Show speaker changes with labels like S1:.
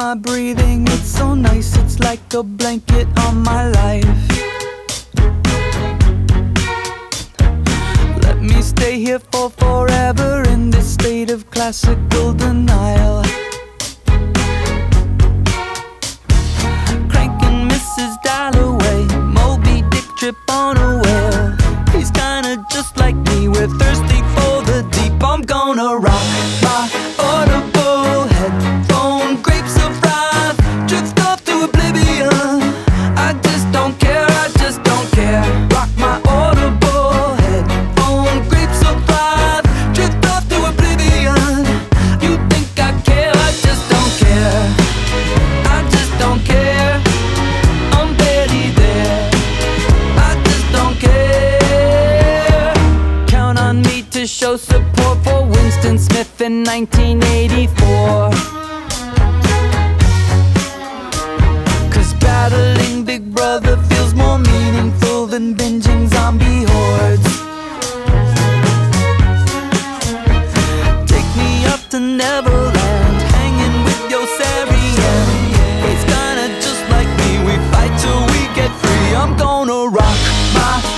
S1: my breathing, it's so nice, it's like a blanket on my life. Let me stay here for forever in this state of classical denial. Cranking Mrs. Dalloway, Moby Dick, trip on a whale. He's kinda just like me, we're thirsty for the deep. I'm gonna rock my audible headphone, grapes of wrath, drift off to oblivion. I just don't care, I just don't care. Rock my audible headphone, grapes of wrath, drift off to oblivion. You think I care, I just don't care. I just don't care, I'm barely there. I just don't care. Count on me to show support for Winston Smith in 1984. Cause battling Big Brother feels more meaningful than binging zombie hordes. Take me up to Neverland, hanging with Yossarian. He's kinda just like me, we fight till we get free. I'm gonna rock my